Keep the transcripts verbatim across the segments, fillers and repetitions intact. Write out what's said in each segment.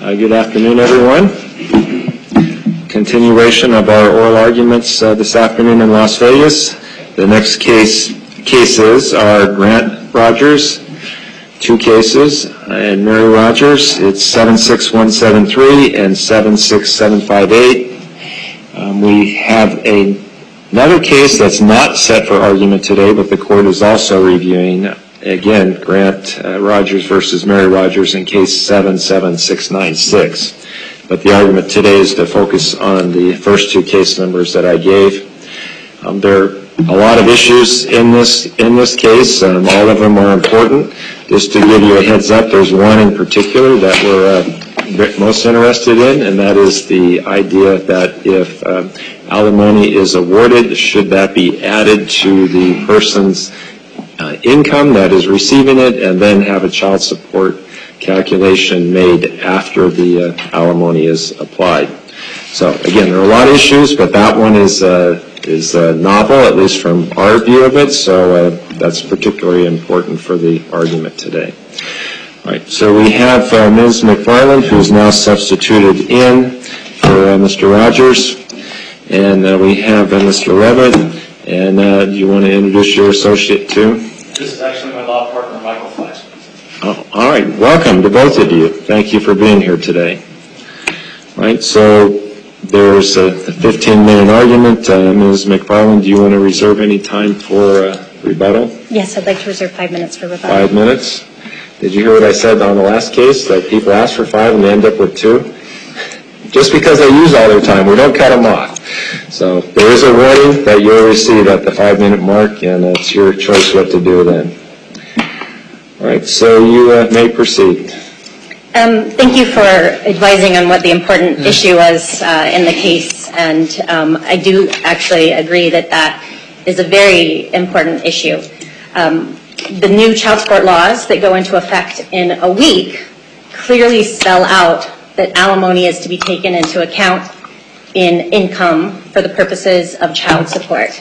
Uh, good afternoon, everyone. Continuation of our oral arguments uh, this afternoon in Las Vegas. The next case cases are Grant Rogers, two cases, and Mary Rogers. It's seven six one seven three and seven six seven five eight. Um, we have a, another case that's not set for argument today, but the court is also reviewing. Again, Grant uh, Rogers versus Mary Rogers in case seven seven six nine six. But the argument today is to focus on the first two case numbers that I gave. Um, there are a lot of issues in this in this case. Um, all of them are important. Just to give you a heads up, there's one in particular that we're uh, most interested in, and that is the idea that if um, alimony is awarded, should that be added to the person's Uh, income that is receiving it, and then have a child support calculation made after the uh, alimony is applied. So again, there are a lot of issues, but that one is uh, is uh, novel, at least from our view of it. So uh, that's particularly important for the argument today. All right. So we have uh, Miz McFarland, who's now substituted in for uh, Mister Rogers, and uh, we have uh, Mister Levitt. And uh, do you want to introduce your associate too? This is actually my law partner, Michael Flaxman. Oh, all right. Welcome to both of you. Thank you for being here today. All right. So there's a fifteen-minute argument. Uh, Miz McFarland, do you want to reserve any time for uh, rebuttal? Yes, I'd like to reserve five minutes for rebuttal. Five minutes. Did you hear what I said on the last case, that people ask for five and they end up with two? Just because they use all their time, we don't cut them off. So there is a warning that you'll receive at the five-minute mark, and it's your choice what to do then. All right, so you uh, may proceed. Um, thank you for advising on what the important issue was uh, in the case, and um, I do actually agree that that is a very important issue. Um, the new child support laws that go into effect in a week clearly spell out that alimony is to be taken into account in income for the purposes of child support.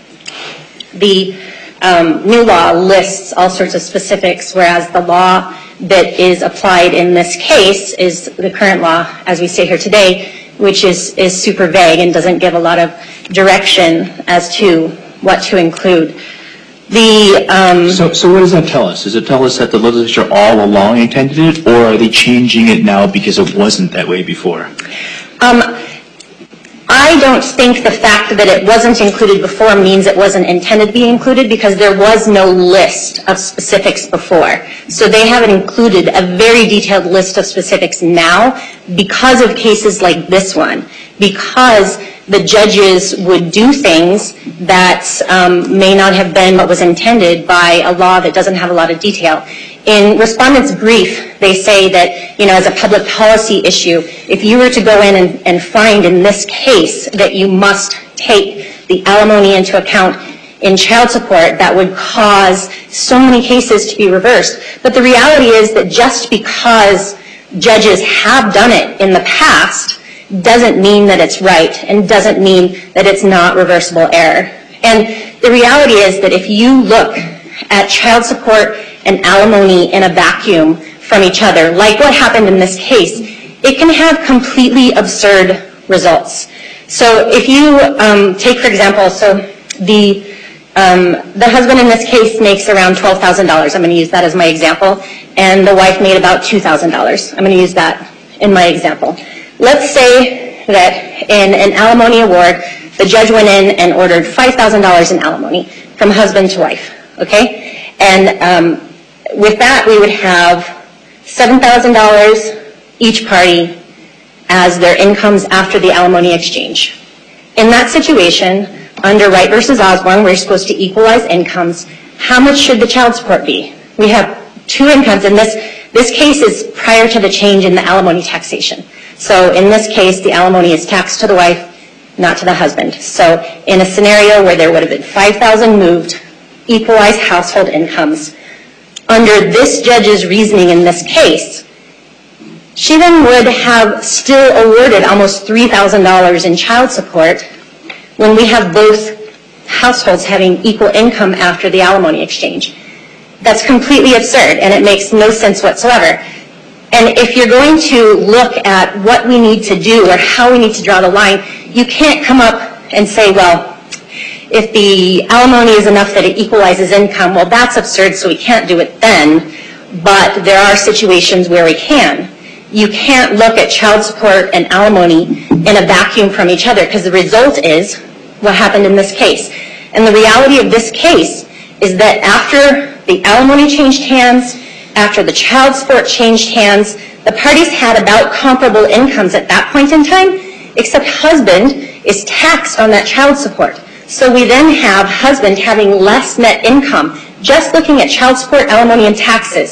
The um, new law lists all sorts of specifics, whereas the law that is applied in this case is the current law, as we say here today, which is, is super vague and doesn't give a lot of direction as to what to include. The, um, so, so what does that tell us? Does it tell us that the legislature all along intended it, or are they changing it now because it wasn't that way before? Um, I don't think the fact that it wasn't included before means it wasn't intended to be included, because there was no list of specifics before. So they haven't included a very detailed list of specifics now because of cases like this one, because the judges would do things that um, may not have been what was intended by a law that doesn't have a lot of detail. In respondents' brief, they say that, you know, as a public policy issue, if you were to go in and, and find in this case that you must take the alimony into account in child support, that would cause so many cases to be reversed. But the reality is that just because judges have done it in the past doesn't mean that it's right, and doesn't mean that it's not reversible error. And the reality is that if you look at child support and alimony in a vacuum from each other, like what happened in this case, it can have completely absurd results. So if you um, take, for example, so the um, the husband in this case makes around twelve thousand dollars. I'm going to use that as my example. And the wife made about two thousand dollars. I'm going to use that in my example. Let's say that in an alimony award, the judge went in and ordered five thousand dollars in alimony from husband to wife, okay? And um, with that, we would have seven thousand dollars each party as their incomes after the alimony exchange. In that situation, under Wright versus Osborne, we're supposed to equalize incomes. How much should the child support be? We have two incomes, and this, this case is prior to the change in the alimony taxation. So in this case, the alimony is taxed to the wife, not to the husband. So in a scenario where there would have been five thousand dollars moved, equalized household incomes, under this judge's reasoning in this case, she then would have still awarded almost three thousand dollars in child support when we have both households having equal income after the alimony exchange. That's completely absurd, and it makes no sense whatsoever. And if you're going to look at what we need to do or how we need to draw the line, you can't come up and say, well, if the alimony is enough that it equalizes income, well, that's absurd, so we can't do it then. But there are situations where we can. You can't look at child support and alimony in a vacuum from each other, because the result is what happened in this case. And the reality of this case is that after the alimony changed hands, after the child support changed hands, the parties had about comparable incomes at that point in time, except husband is taxed on that child support. So we then have husband having less net income, just looking at child support, alimony, and taxes.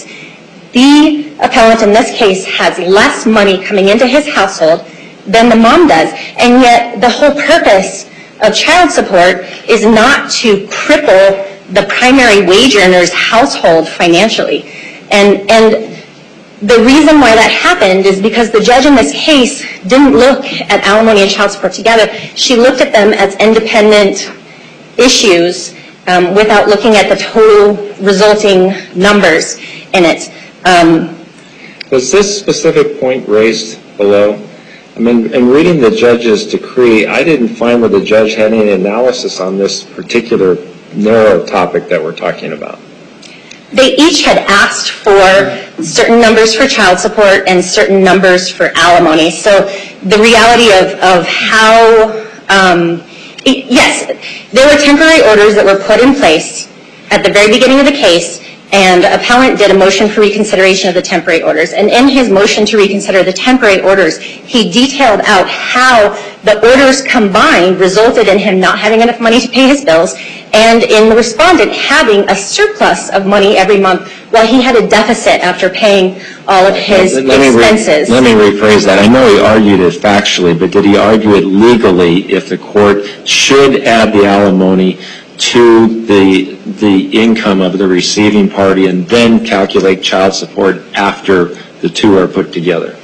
The appellant in this case has less money coming into his household than the mom does, and yet the whole purpose of child support is not to cripple the primary wage earner's household financially. And, and the reason why that happened is because the judge in this case didn't look at alimony and child support together. She looked at them as independent issues um, without looking at the total resulting numbers in it. Um, Was this specific point raised below? I mean, in reading the judge's decree, I didn't find where the judge had any analysis on this particular narrow topic that we're talking about. They each had asked for certain numbers for child support and certain numbers for alimony. So the reality of, of how, um, it, yes, there were temporary orders that were put in place at the very beginning of the case, and appellant did a motion for reconsideration of the temporary orders. And in his motion to reconsider the temporary orders, he detailed out how the orders combined resulted in him not having enough money to pay his bills, and in the respondent having a surplus of money every month while he had a deficit after paying all of his let expenses. Me re- let me rephrase that. I know he argued it factually, but did he argue it legally if the court should add the alimony to the the income of the receiving party and then calculate child support after the two are put together?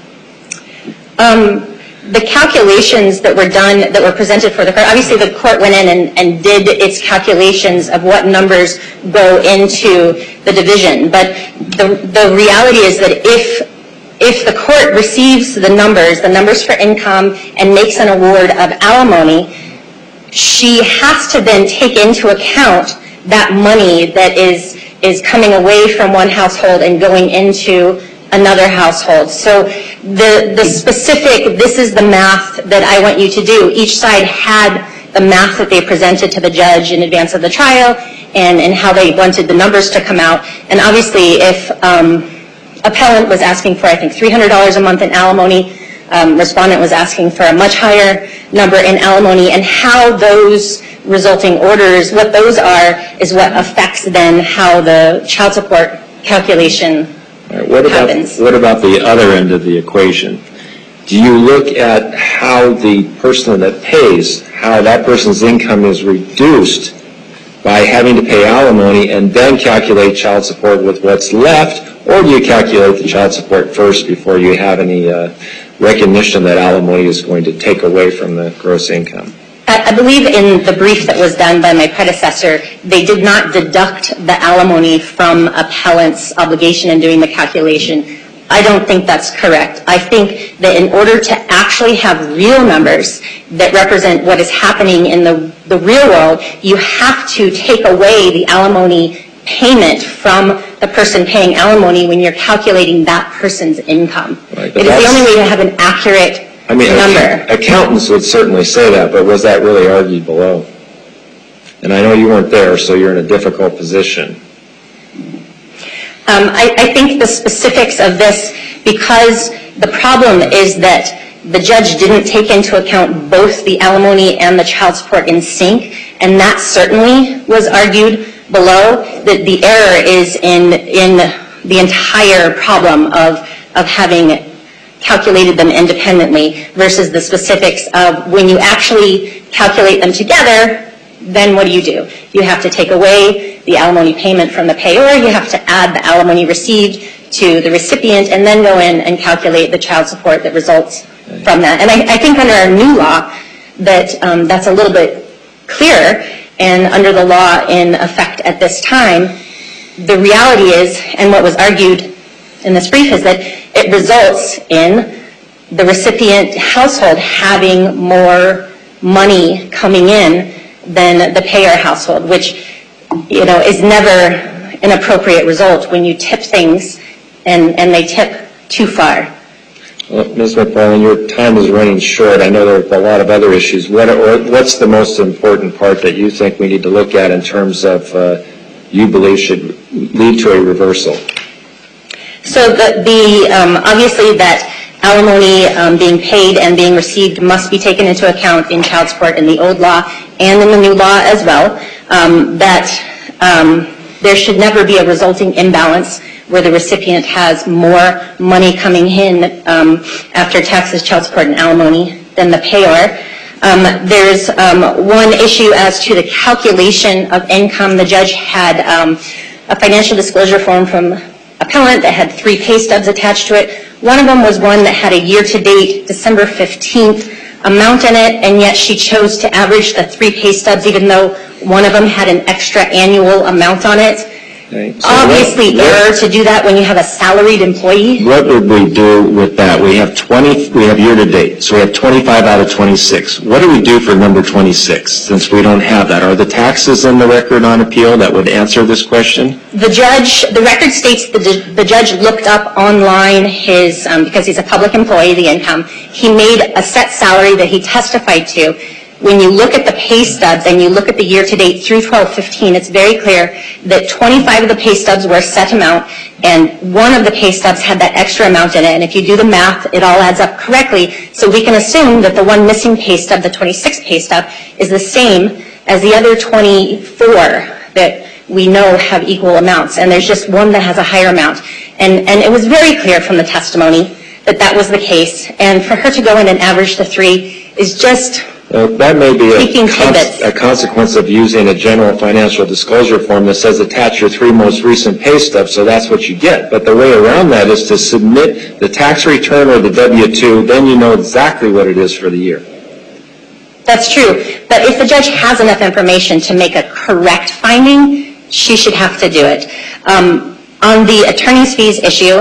Um, the calculations that were done, that were presented for the court, obviously the court went in and, and did its calculations of what numbers go into the division. But the, the reality is that if if the court receives the numbers, the numbers for income, and makes an award of alimony, she has to then take into account that money that is is coming away from one household and going into another household. So the the specific, this is the math that I want you to do. Each side had the math that they presented to the judge in advance of the trial, and, and how they wanted the numbers to come out. And obviously if um, appellant was asking for, I think, three hundred dollars a month in alimony, Um, respondent was asking for a much higher number in alimony, and how those resulting orders, what those are, is what affects then how the child support calculation Right, what about, happens. What about the other end of the equation? Do you look at how the person that pays, how that person's income is reduced by having to pay alimony and then calculate child support with what's left, or do you calculate the child support first before you have any uh, recognition that alimony is going to take away from the gross income? I, I believe in the brief that was done by my predecessor, they did not deduct the alimony from appellant's obligation in doing the calculation. I don't think that's correct. I think that in order to actually have real numbers that represent what is happening in the, the real world, you have to take away the alimony payment from the person paying alimony when you're calculating that person's income. Right, it is the only way to have an accurate I mean, number. Accountants would certainly say that, but was that really argued below? And I know you weren't there, so you're in a difficult position. Um, I, I think the specifics of this, because the problem is that the judge didn't take into account both the alimony and the child support in sync, and that certainly was argued below. That the error is in in the entire problem of of having calculated them independently versus the specifics of when you actually calculate them together. Then what do you do? You have to take away the alimony payment from the payor, you have to add the alimony received to the recipient, and then go in and calculate the child support that results from that. And I, I think under our new law that um, that's a little bit clearer, and under the law in effect at this time, the reality is, and what was argued in this brief, is that it results in the recipient household having more money coming in than the payer household, which, you know, is never an appropriate result when you tip things and, and they tip too far. Well, Miz McFarland, your time is running short. I know there are a lot of other issues. What, or what's the most important part that you think we need to look at in terms of uh, you believe should lead to a reversal? So the, the um, obviously that alimony um, being paid and being received must be taken into account in child support in the old law and in the new law as well. Um, that um, there should never be a resulting imbalance where the recipient has more money coming in um, after taxes, child support, and alimony than the payer. Um, there's um, one issue as to the calculation of income. The judge had um, a financial disclosure form from appellant that had three pay stubs attached to it. One of them was one that had a year-to-date December fifteenth amount in it, and yet she chose to average the three pay stubs even though one of them had an extra annual amount on it. Okay. So Obviously what, error to do that when you have a salaried employee. What would we do with that? We have twenty, we have year-to-date, so we have twenty-five out of twenty-six. What do we do for number twenty-six, since we don't have that? Are the taxes in the record on appeal that would answer this question? The judge, the record states the, the judge looked up online his, um, because he's a public employee, the income. He made a set salary that he testified to. When you look at the pay stubs and you look at the year-to-date through twelve fifteen, it's very clear that twenty-five of the pay stubs were a set amount, and one of the pay stubs had that extra amount in it. And if you do the math, it all adds up correctly. So we can assume that the one missing pay stub, the twenty-six pay stub, is the same as the other twenty-four that we know have equal amounts. And there's just one that has a higher amount. And, and it was very clear from the testimony that that was the case. And for her to go in and average the three is just... Uh, that may be a, cons a consequence of using a general financial disclosure form that says attach your three most recent pay stubs, so that's what you get. But the way around that is to submit the tax return or the W two, then you know exactly what it is for the year. That's true. But if the judge has enough information to make a correct finding, she should have to do it. Um, on the attorney's fees issue,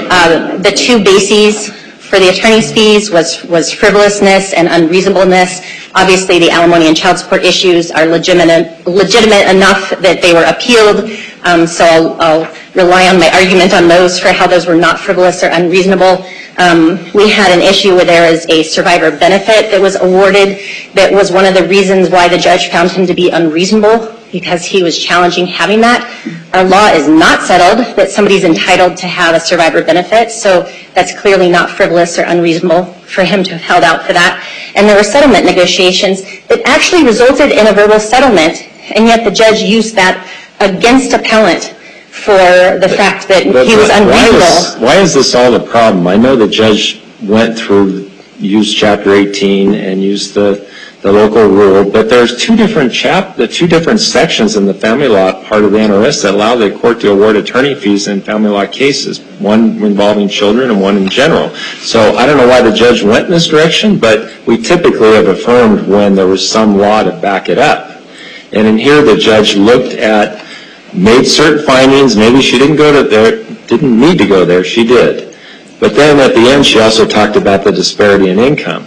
uh, the two bases for the attorney's fees was, was frivolousness and unreasonableness. Obviously, the alimony and child support issues are legitimate, legitimate enough that they were appealed, um, so I'll, I'll rely on my argument on those for how those were not frivolous or unreasonable. Um, we had an issue where there was a survivor benefit that was awarded that was one of the reasons why the judge found him to be unreasonable, because he was challenging having that. Our law is not settled that somebody's entitled to have a survivor benefit, so that's clearly not frivolous or unreasonable for him to have held out for that. And there were settlement negotiations that actually resulted in a verbal settlement, and yet the judge used that against appellant for the fact that But he was why unreasonable. is, why is this all the problem? I know the judge went through, used Chapter eighteen and used the the local rule, but there's two different chap, the two different sections in the family law part of the N R S that allow the court to award attorney fees in family law cases, one involving children and one in general. So I don't know why the judge went in this direction, but we typically have affirmed when there was some law to back it up. And in here, the judge looked at, made certain findings. Maybe she didn't go to there, didn't need to go there. She did. But then at the end, she also talked about the disparity in income,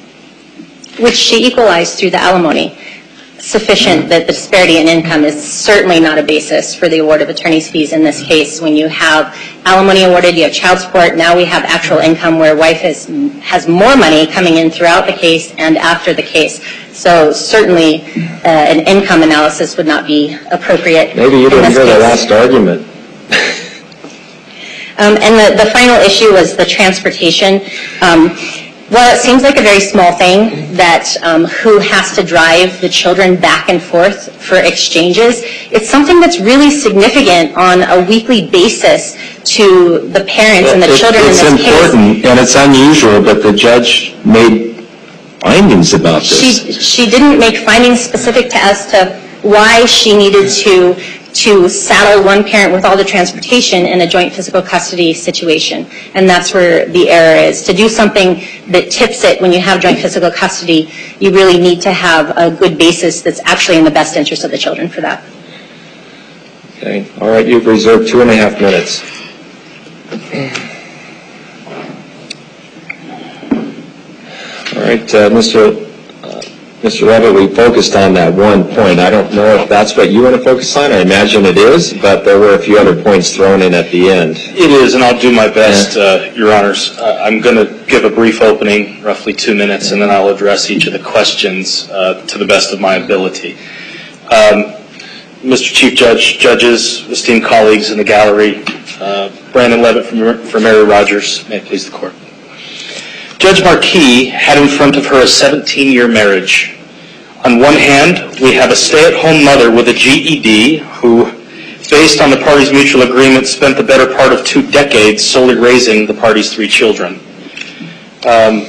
which she equalized through the alimony. Sufficient that the disparity in income is certainly not a basis for the award of attorney's fees in this case. When you have alimony awarded, you have child support, now we have actual income where wife is, has more money coming in throughout the case and after the case. So certainly uh, an income analysis would not be appropriate. Maybe you didn't hear the last argument. um, and the, the final issue was the transportation. Um, Well, it seems like a very small thing that um, who has to drive the children back and forth for exchanges. It's something that's really significant on a weekly basis to the parents and the it, children in this case. It's important, and it's unusual, but the judge made findings about this. She, she didn't make findings specific to as to why she needed to to saddle one parent with all the transportation in a joint physical custody situation. And that's where the error is. To do something that tips it when you have joint physical custody, you really need to have a good basis that's actually in the best interest of the children for that. Okay. All right. You've reserved two and a half minutes. All right, uh, Mister Uh, Mister Levitt, we focused on that one point. I don't know if that's what you want to focus on. I imagine it is, but there were a few other points thrown in at the end. It is, and I'll do my best, uh, Your Honors. Uh, I'm going to give a brief opening, roughly two minutes, and then I'll address each of the questions uh, to the best of my ability. Um, Mister Chief Judge, judges, esteemed colleagues in the gallery, uh, Brandon Levitt from, from Mary Rogers, may it please the Court. Judge Markey had in front of her a seventeen-year marriage. On one hand, we have a stay-at-home mother with a G E D who, based on the parties' mutual agreement, spent the better part of two decades solely raising the parties' three children. Um,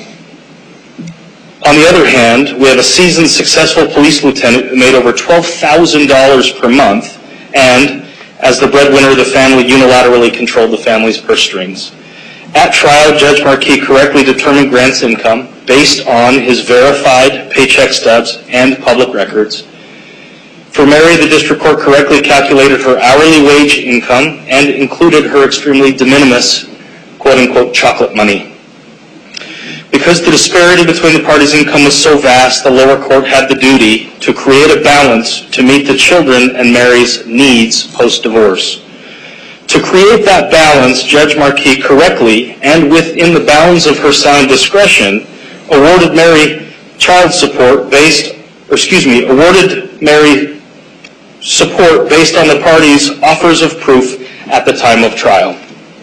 on the other hand, we have a seasoned, successful police lieutenant who made over twelve thousand dollars per month and, as the breadwinner of the family, unilaterally controlled the family's purse strings. At trial, Judge Markey correctly determined Grant's income based on his verified paycheck stubs and public records. For Mary, the district court correctly calculated her hourly wage income and included her extremely de minimis, quote-unquote, chocolate money. Because the disparity between the parties' income was so vast, the lower court had the duty to create a balance to meet the children and Mary's needs post-divorce. To create that balance, Judge Markey correctly, and within the bounds of her sound discretion, awarded Mary child support based, or excuse me, awarded Mary support based on the parties' offers of proof at the time of trial.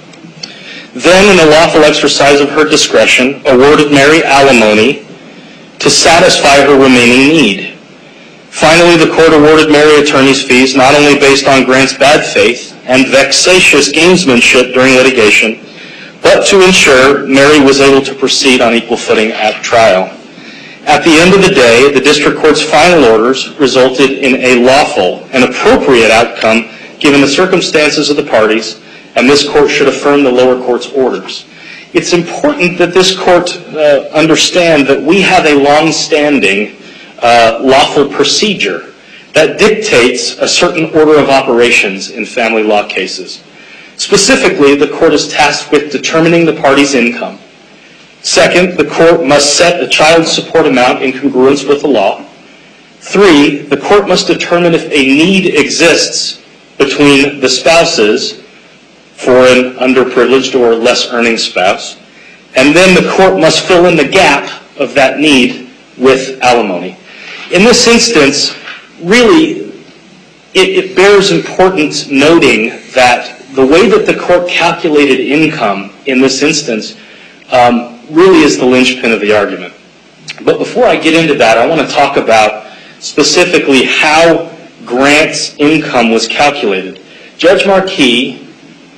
Then, in a lawful exercise of her discretion, awarded Mary alimony to satisfy her remaining need. Finally, the court awarded Mary attorney's fees not only based on Grant's bad faith and vexatious gamesmanship during litigation, but to ensure Mary was able to proceed on equal footing at trial. At the end of the day, the district court's final orders resulted in a lawful and appropriate outcome given the circumstances of the parties, and this court should affirm the lower court's orders. It's important that this court uh, understand that we have a long-standing uh, lawful procedure that dictates a certain order of operations in family law cases. Specifically, the court is tasked with determining the party's income. Second, the court must set a child support amount in congruence with the law. Three, the court must determine if a need exists between the spouses for an underprivileged or less earning spouse. And then the court must fill in the gap of that need with alimony. In this instance, really, it, it bears importance noting that the way that the court calculated income in this instance um, really is the linchpin of the argument. But before I get into that, I want to talk about specifically how Grant's income was calculated. Judge Markey,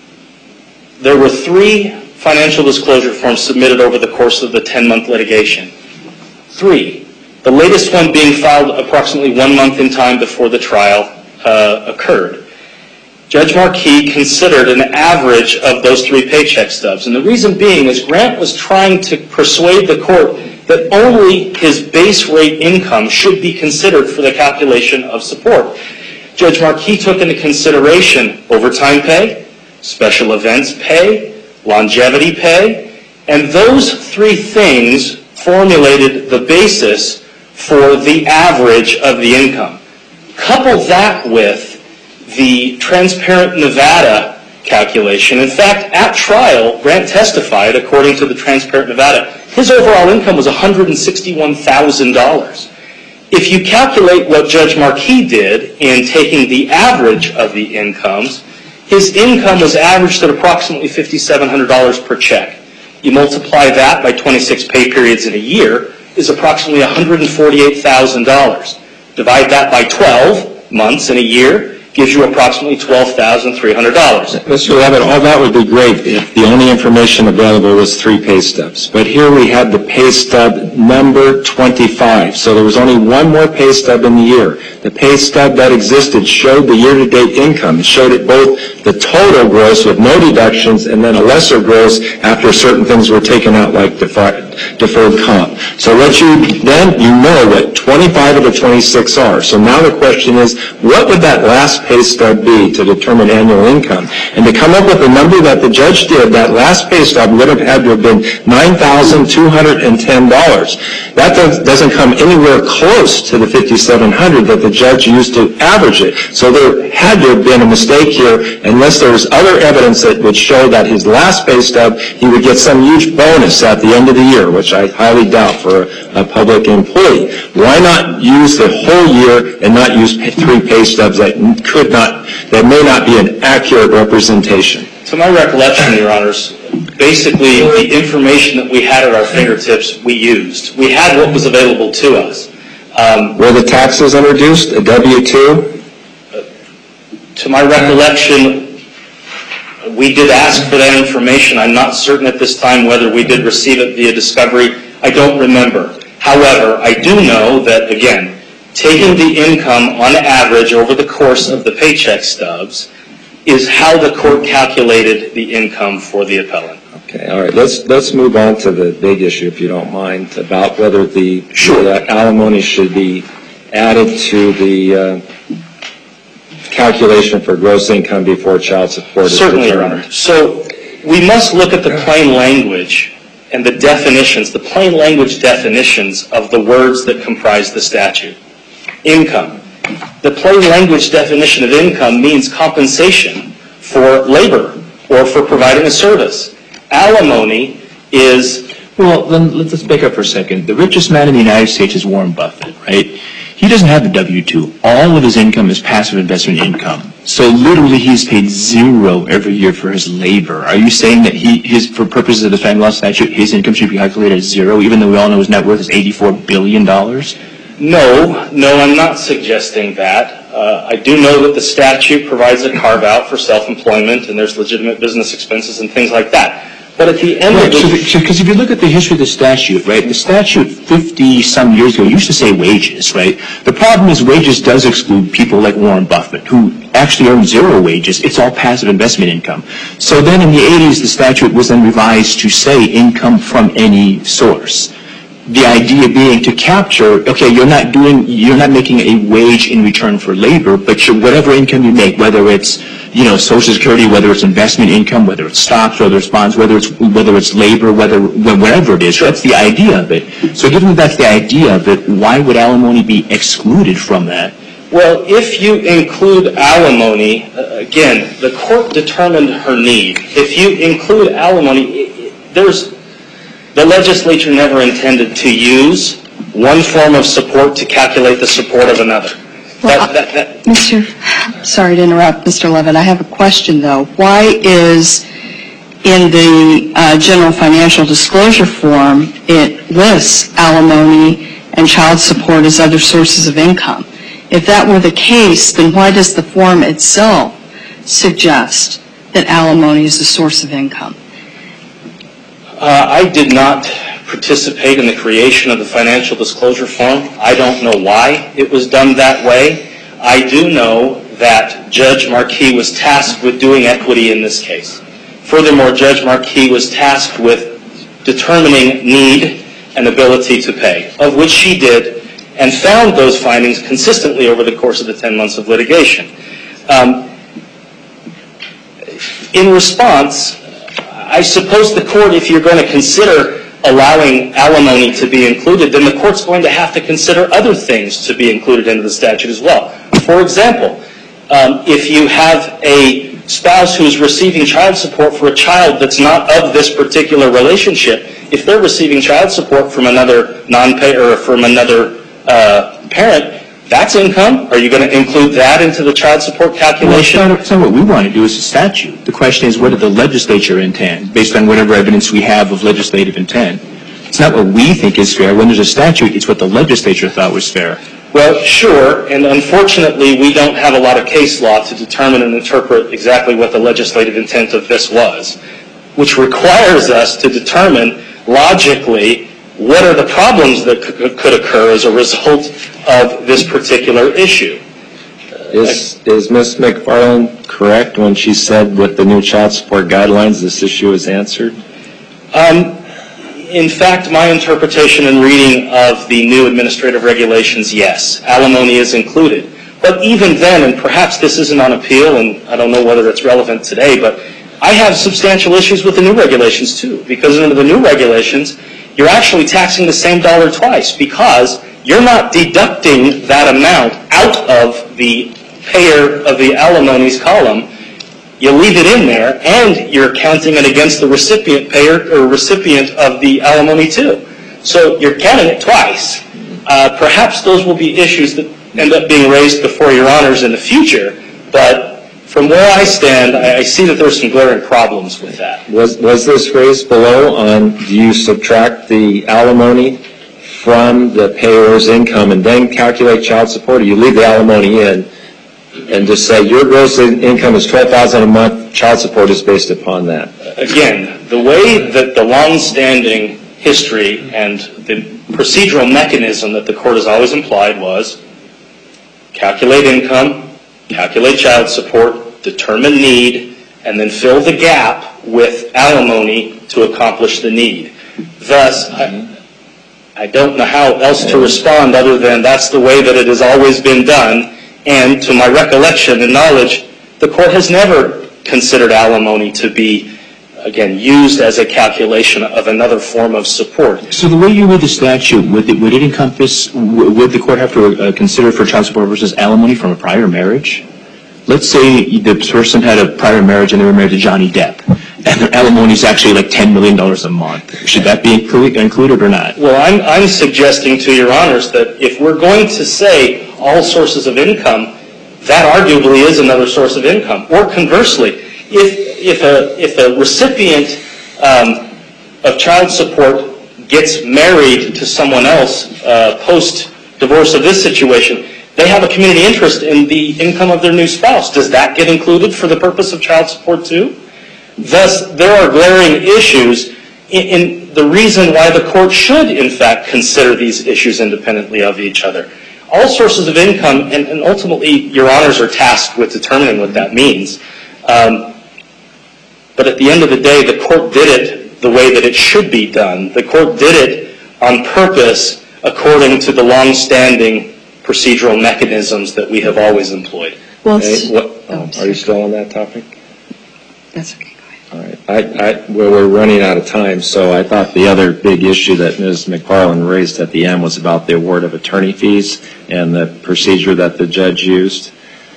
there were three financial disclosure forms submitted over the course of the ten-month litigation. Three. The latest one being filed approximately one month in time before the trial uh, occurred. Judge Markey considered an average of those three paycheck stubs. And the reason being is Grant was trying to persuade the court that only his base rate income should be considered for the calculation of support. Judge Markey took into consideration overtime pay, special events pay, longevity pay, and those three things formulated the basis for the average of the income. Couple that with the Transparent Nevada calculation. In fact, at trial, Grant testified, according to the Transparent Nevada, his overall income was one hundred sixty-one thousand dollars. If you calculate what Judge Markey did in taking the average of the incomes, his income was averaged at approximately five thousand seven hundred dollars per check. You multiply that by twenty-six pay periods in a year, is approximately one hundred forty-eight thousand dollars. Divide that by twelve months in a year, gives you approximately twelve thousand three hundred dollars. Mister Levitt, all that would be great if the only information available was three pay stubs. But here we had the pay stub number twenty-five, so there was only one more pay stub in the year. The pay stub that existed showed the year-to-date income. It showed it both the total gross with no deductions and then a lesser gross after certain things were taken out like deferred, deferred comp. So what you then, you know what twenty-five of the twenty-six are. So now the question is, what would that last last pay stub be to determine annual income? And to come up with the number that the judge did, that last pay stub would have had to have been nine thousand two hundred ten dollars. That does, doesn't come anywhere close to the fifty-seven hundred dollars that the judge used to average it. So there had to have been a mistake here, unless there was other evidence that would show that his last pay stub, he would get some huge bonus at the end of the year, which I highly doubt for a, a public employee. Why not use the whole year and not use pay, three pay stubs that could not, that may not be an accurate representation? To my recollection, Your Honors, basically the information that we had at our fingertips, we used. We had what was available to us. Um, Were the taxes introduced, a W two? To my recollection, we did ask for that information. I'm not certain at this time whether we did receive it via discovery. I don't remember. However, I do know that, again, taking the income on average over the course of the paycheck stubs is how the court calculated the income for the appellant. Okay, all right. Let's let's move on to the big issue, if you don't mind, about whether the, sure. the alimony should be added to the uh, calculation for gross income before child support is Certainly, Your determined. Honor. So we must look at the plain language and the definitions, the plain language definitions of the words that comprise the statute. Income. The plain language definition of income means compensation for labor or for providing a service. Alimony is... Well, then let's back up for a second. The richest man in the United States is Warren Buffett, right? He doesn't have the W two. All of his income is passive investment income. So literally he's paid zero every year for his labor. Are you saying that he, his, for purposes of the family law statute, his income should be calculated as zero, even though we all know his net worth is eighty-four billion dollars? No, no, I'm not suggesting that. Uh, I do know that the statute provides a carve-out for self-employment, and there's legitimate business expenses and things like that. But at the end Right, of the... so because if you look at the history of the statute, right, the statute fifty-some years ago used to say wages, right? The problem is wages does exclude people like Warren Buffett, who actually earn zero wages. It's all passive investment income. So then in the eighties, the statute was then revised to say income from any source. The idea being to capture, okay, you're not doing, you're not making a wage in return for labor, but your, whatever income you make, whether it's, you know, Social Security, whether it's investment income, whether it's stocks, whether it's bonds, whether it's whether it's labor, whether whatever it is, that's the idea of it. So given that that's the idea of it, why would alimony be excluded from that? Well, if you include alimony, uh, again, the court determined her need. If you include alimony, there's... The legislature never intended to use one form of support to calculate the support of another. Well, that, that, that. Mister Sorry to interrupt, Mister Levitt. I have a question, though. Why is in the uh, general financial disclosure form, it lists alimony and child support as other sources of income? If that were the case, then why does the form itself suggest that alimony is a source of income? Uh, I did not participate in the creation of the financial disclosure form. I don't know why it was done that way. I do know that Judge Markey was tasked with doing equity in this case. Furthermore, Judge Markey was tasked with determining need and ability to pay, of which she did, and found those findings consistently over the course of the ten months of litigation. Um, in response, I suppose the court, if you're going to consider allowing alimony to be included, then the court's going to have to consider other things to be included into the statute as well. For example, um, if you have a spouse who's receiving child support for a child that's not of this particular relationship, if they're receiving child support from another non-payer or from another uh, parent, that's income. Are you going to include that into the child support calculation? Well, it's not, it's not what we want to do as a statute. The question is, what did the legislature intend, based on whatever evidence we have of legislative intent? It's not what we think is fair. When there's a statute, it's what the legislature thought was fair. Well, sure, and unfortunately, we don't have a lot of case law to determine and interpret exactly what the legislative intent of this was, which requires us to determine logically what are the problems that could occur as a result of this particular issue. Is, is Miz McFarland correct when she said with the new child support guidelines this issue is answered? Um, in fact, my interpretation and reading of the new administrative regulations, yes, alimony is included. But even then, and perhaps this isn't on appeal, and I don't know whether it's relevant today, but I have substantial issues with the new regulations too, because under the new regulations, you're actually taxing the same dollar twice, because you're not deducting that amount out of the payer of the alimony's column. You leave it in there, and you're counting it against the recipient payer or recipient of the alimony too. So you're counting it twice. Uh, perhaps those will be issues that end up being raised before your honors in the future, but from where I stand, I, I see that there's some glaring problems with that. Was, was this raised below on, do you subtract the alimony from the payer's income and then calculate child support, or you leave the alimony in and just say your gross income is twelve thousand dollars a month, child support is based upon that? Again, the way that the long-standing history and the procedural mechanism that the court has always implied was calculate income, calculate child support, determine need, and then fill the gap with alimony to accomplish the need. Thus, I, I don't know how else to respond other than that's the way that it has always been done, and to my recollection and knowledge, the court has never considered alimony to be, again, used as a calculation of another form of support. So the way you read the statute, would it, would it encompass, would the court have to uh, consider for child support versus alimony from a prior marriage? Let's say the person had a prior marriage and they were married to Johnny Depp, and their alimony is actually like ten million dollars a month. Should that be inclu- included or not? Well, I'm, I'm suggesting to your honors that if we're going to say all sources of income, that arguably is another source of income. Or conversely, if if a if a recipient um, of child support gets married to someone else uh, post divorce of this situation, they have a community interest in the income of their new spouse. Does that get included for the purpose of child support too? Thus, there are glaring issues in, in the reason why the court should, in fact, consider these issues independently of each other. All sources of income, and, and ultimately your honors are tasked with determining what that means. Um, but at the end of the day, the court did it the way that it should be done. The court did it on purpose according to the long-standing procedural mechanisms that we have always employed. Well, Okay, what, oh, are you still on that topic? That's okay. All right. I, I, well, we're running out of time, so I thought the other big issue that Miz McFarland raised at the end was about the award of attorney fees and the procedure that the judge used.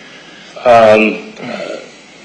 Um, uh,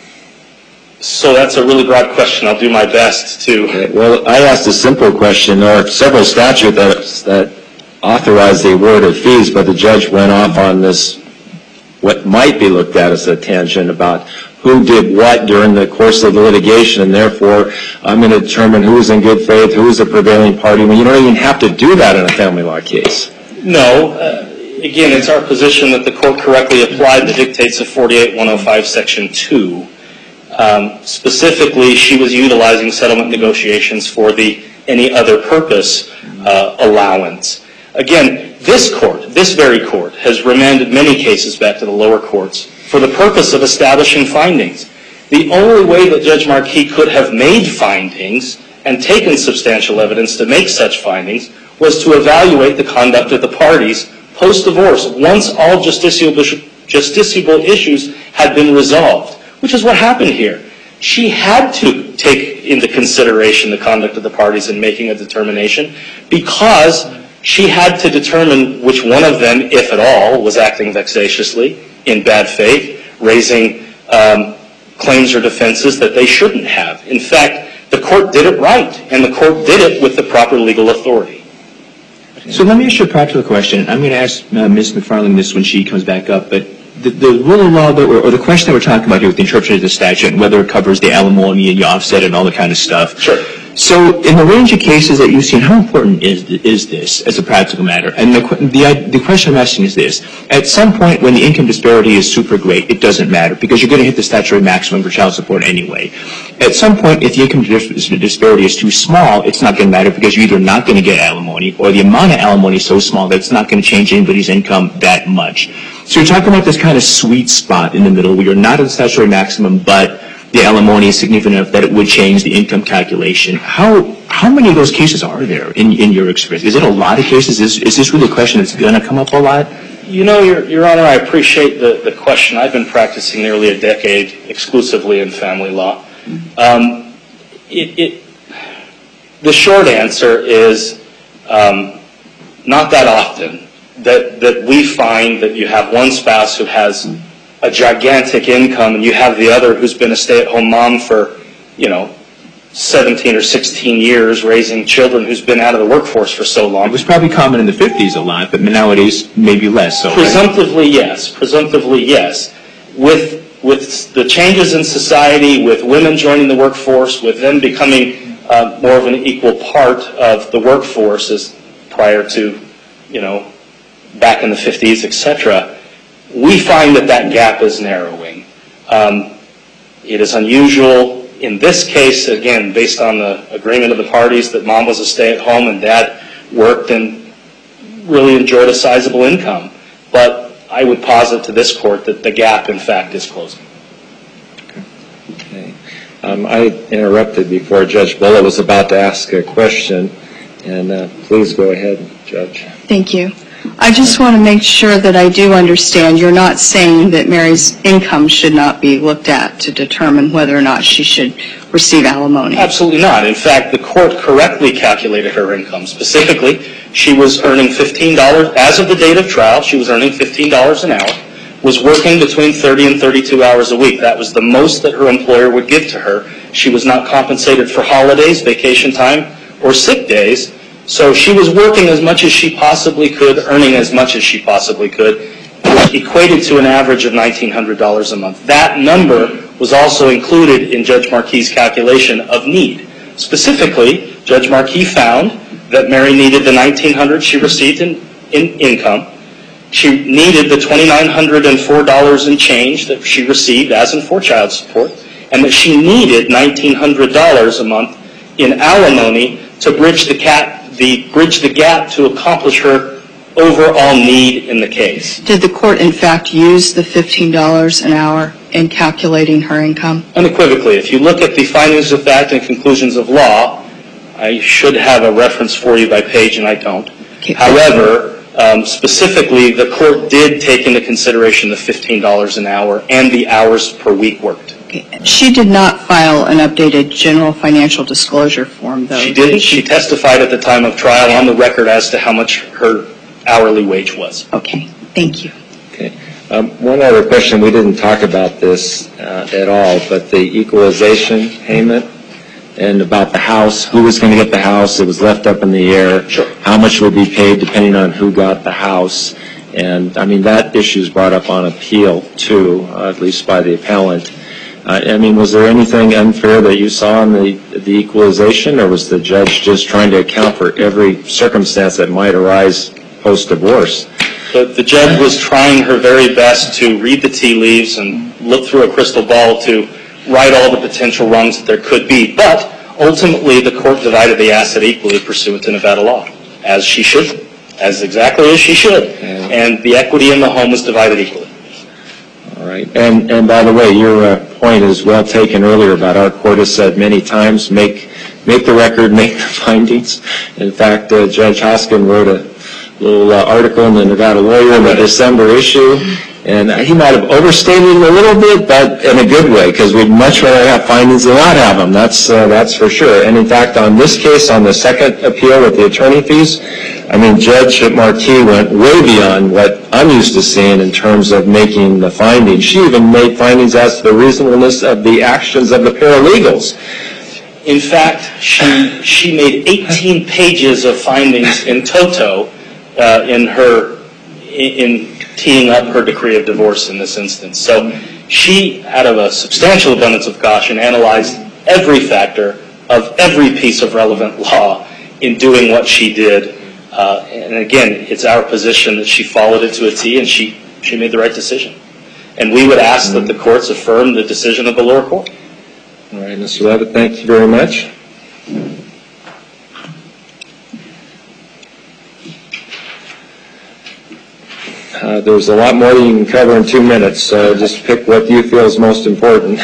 so that's a really broad question. I'll do my best to... Okay, well, I asked a simple question. There are several statutes that, that authorize the award of fees, but the judge went off on this, what might be looked at as a tangent about who did what during the course of the litigation, and therefore I'm going to determine who's in good faith, who's the prevailing party, when you don't even have to do that in a family law case. No. Uh, again, it's our position that the court correctly applied the dictates of forty-eight one oh five Section two. Um, specifically, she was utilizing settlement negotiations for the any other purpose uh, allowance. Again, this court, this very court, has remanded many cases back to the lower courts for the purpose of establishing findings. The only way that Judge Markey could have made findings and taken substantial evidence to make such findings was to evaluate the conduct of the parties post-divorce once all justiciable, justiciable issues had been resolved, which is what happened here. She had to take into consideration the conduct of the parties in making a determination because she had to determine which one of them, if at all, was acting vexatiously, in bad faith, raising um, claims or defenses that they shouldn't have. In fact, the court did it right, and the court did it with the proper legal authority. So let me ask you a practical question. I'm going to ask uh, Miz McFarland this when she comes back up, but the, the rule of law, that we're, or the question that we're talking about here with the interpretation of the statute and whether it covers the alimony and the offset and all that kind of stuff. Sure. So in the range of cases that you've seen, how important is is this as a practical matter? And the, the, the question I'm asking is this. At some point when the income disparity is super great, it doesn't matter because you're going to hit the statutory maximum for child support anyway. At some point, if the income disparity is too small, it's not going to matter because you're either not going to get alimony or the amount of alimony is so small that it's not going to change anybody's income that much. So you're talking about this kind of sweet spot in the middle where you're not at the statutory maximum, but the alimony is significant enough that it would change the income calculation. How how many of those cases are there in, in your experience? Is it a lot of cases? Is, is this really a question that's going to come up a lot? You know, Your, Your Honor, I appreciate the, the question. I've been practicing nearly a decade exclusively in family law. Um, it, it, the short answer is um, not that often that, that we find that you have one spouse who has a gigantic income and you have the other who's been a stay-at-home mom for, you know, seventeen or sixteen years raising children who's been out of the workforce for so long. It was probably common in the fifties a lot, but nowadays maybe less so. Presumptively, right? yes. Presumptively, yes. With with the changes in society, with women joining the workforce, with them becoming uh, more of an equal part of the workforce as prior to, you know, back in the fifties, et cetera, we find that that gap is narrowing. Um, it is unusual. In this case, again, based on the agreement of the parties that mom was a stay-at-home and dad worked and really enjoyed a sizable income. But I would posit to this court that the gap, in fact, is closing. Okay. Um, I interrupted before Judge Bullitt was about to ask a question, and uh, please go ahead, Judge. Thank you. I just want to make sure that I do understand. You're not saying that Mary's income should not be looked at to determine whether or not she should receive alimony? Absolutely not. In fact, the court correctly calculated her income. Specifically, she was earning fifteen dollars, as of the date of trial, she was earning fifteen dollars an hour, was working between thirty and thirty-two hours a week. That was the most that her employer would give to her. She was not compensated for holidays, vacation time, or sick days. So she was working as much as she possibly could, earning as much as she possibly could, equated to an average of nineteen hundred dollars a month. That number was also included in Judge Marquis' calculation of need. Specifically, Judge Marquis found that Mary needed the nineteen hundred dollars she received in, in income. She needed the two thousand nine hundred four dollars in change that she received as in for child support, and that she needed nineteen hundred dollars a month in alimony to bridge the gap the bridge the gap to accomplish her overall need in the case. Did the court, in fact, use the fifteen dollars an hour in calculating her income? Unequivocally. If you look at the findings of fact and conclusions of law, I should have a reference for you by page, and I don't. Okay. However, um, specifically, the court did take into consideration the fifteen dollars an hour and the hours per week worked. Okay. She did not file an updated general financial disclosure form, though. She didn't. She testified at the time of trial on the record as to how much her hourly wage was. Okay. Thank you. Okay. Um, one other question. We didn't talk about this uh, at all, but the equalization payment and about the house, who was going to get the house, it was left up in the air. Sure. How much would be paid depending on who got the house. And, I mean, that issue is brought up on appeal, too, uh, at least by the appellant. Uh, I mean, was there anything unfair that you saw in the, the equalization, or was the judge just trying to account for every circumstance that might arise post-divorce? The, the judge was trying her very best to read the tea leaves and look through a crystal ball to right all the potential wrongs that there could be. But ultimately, the court divided the asset equally pursuant to Nevada law, as she should, as exactly as she should. Yeah. And the equity in the home was divided equally. All right. And, and by the way, your uh, point is well taken earlier about our court has said many times, make, make the record, make the findings. In fact, uh, Judge Hoskin wrote a little uh, article in the Nevada Lawyer in the December issue, and he might have overstated it a little bit, but in a good way, because we'd much rather have findings than not have them. That's, uh, that's for sure. And in fact, on this case, on the second appeal with the attorney fees, I mean, Judge Marquis went way beyond what I'm used to seeing in terms of making the findings. She even made findings as to the reasonableness of the actions of the paralegals. In fact, she, she made eighteen pages of findings in toto uh, in her, in, in teeing up her decree of divorce in this instance. So she, out of a substantial abundance of caution, analyzed every factor of every piece of relevant law in doing what she did. Uh, and again, it's our position that she followed it to a T and she, she made the right decision. And we would ask that the courts affirm the decision of the lower court. All right, Mister Levitt, thank you very much. Uh, there's a lot more you can cover in two minutes, so just pick what you feel is most important.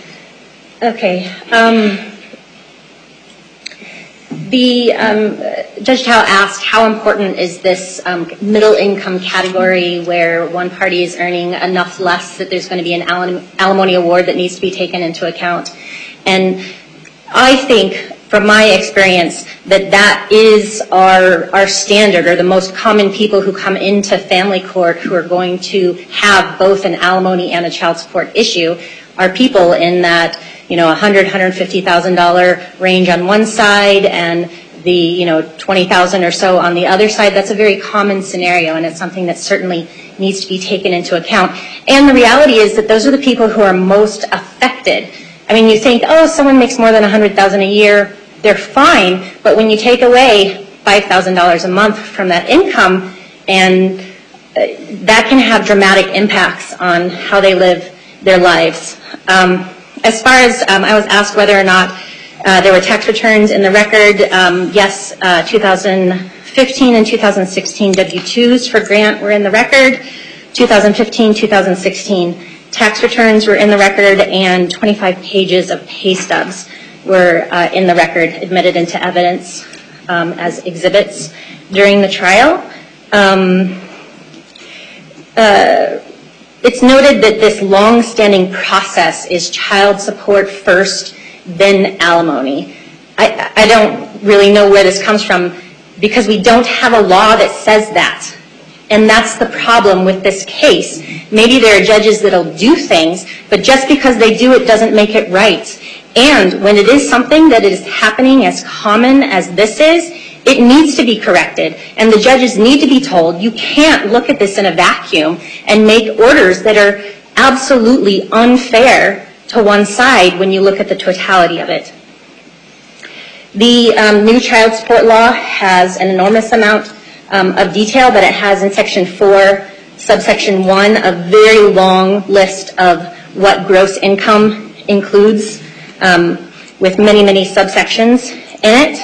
Okay. Um, the um, Judge Tao asked how important is this um, middle income category where one party is earning enough less that there's going to be an alim- alimony award that needs to be taken into account. And I think, from my experience, that that is our, our standard, or the most common people who come into family court who are going to have both an alimony and a child support issue are people in that, you know, one hundred thousand dollars, one hundred fifty thousand dollars range on one side and the, you know, twenty thousand dollars or so on the other side. That's a very common scenario, and it's something that certainly needs to be taken into account. And the reality is that those are the people who are most affected. I mean, you think, oh, someone makes more than one hundred thousand dollars a year, they're fine, but when you take away five thousand dollars a month from that income, and uh, that can have dramatic impacts on how they live their lives. Um, as far as um, I was asked whether or not Uh, there were tax returns in the record. Um, yes, uh, two thousand fifteen and two thousand sixteen W two's for Grant were in the record. two thousand fifteen, two thousand sixteen tax returns were in the record, and twenty-five pages of pay stubs were uh, in the record, admitted into evidence um, as exhibits during the trial. Um, uh, it's noted that this long-standing process is child support first, then alimony. I, I don't really know where this comes from, because we don't have a law that says that. And that's the problem with this case. Maybe there are judges that'll do things, but just because they do it doesn't make it right. And when it is something that is happening as common as this is, it needs to be corrected. And the judges need to be told, you can't look at this in a vacuum and make orders that are absolutely unfair to one side when you look at the totality of it. The um, new child support law has an enormous amount um, of detail, but it has in section four, subsection one, a very long list of what gross income includes, um, with many, many subsections in it.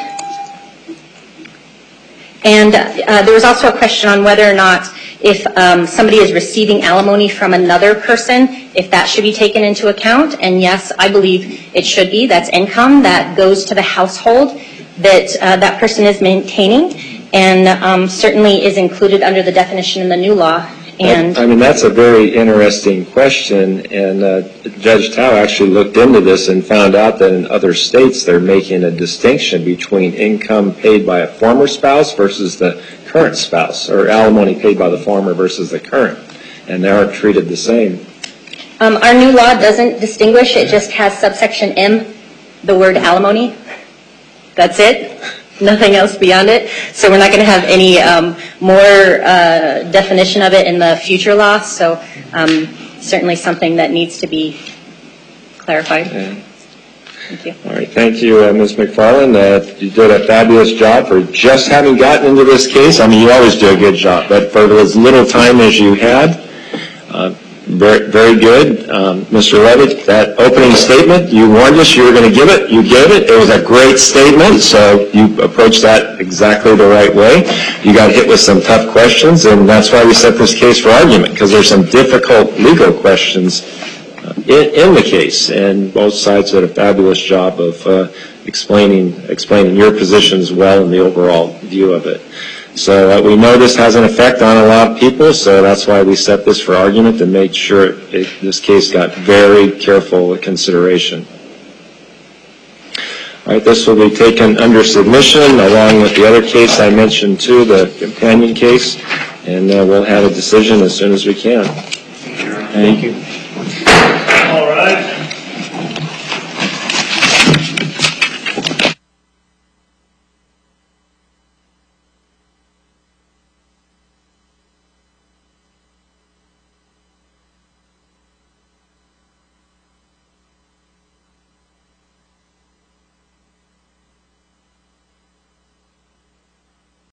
And uh, there was also a question on whether or not if um, somebody is receiving alimony from another person, if that should be taken into account. And yes, I believe it should be. That's income that goes to the household that uh, that person is maintaining, and um, certainly is included under the definition in the new law. And I mean, that's a very interesting question, and uh, Judge Tao actually looked into this and found out that in other states they're making a distinction between income paid by a former spouse versus the current spouse, or alimony paid by the former versus the current, and they aren't treated the same. Um, our new law doesn't distinguish. It just has subsection M, the word alimony. That's it. Nothing else beyond it. So we're not going to have any um, more uh, definition of it in the future law. So um, certainly something that needs to be clarified. Yeah. Thank you. All right, thank you, uh, Miz McFarland. Uh, you did a fabulous job for just having gotten into this case. I mean, you always do a good job, but for as little time as you had, uh, very, very good. Um, Mister Levitt, that opening statement, you warned us you were going to give it. You gave it. It was a great statement, so you approached that exactly the right way. You got hit with some tough questions, and that's why we set this case for argument, because there's some difficult legal questions In, in the case, and both sides did a fabulous job of uh, explaining explaining your positions well and the overall view of it. So uh, we know this has an effect on a lot of people, so that's why we set this for argument and made sure it, this case got very careful consideration. All right, this will be taken under submission along with the other case I mentioned too, the companion case, and uh, we'll have a decision as soon as we can. Thank you.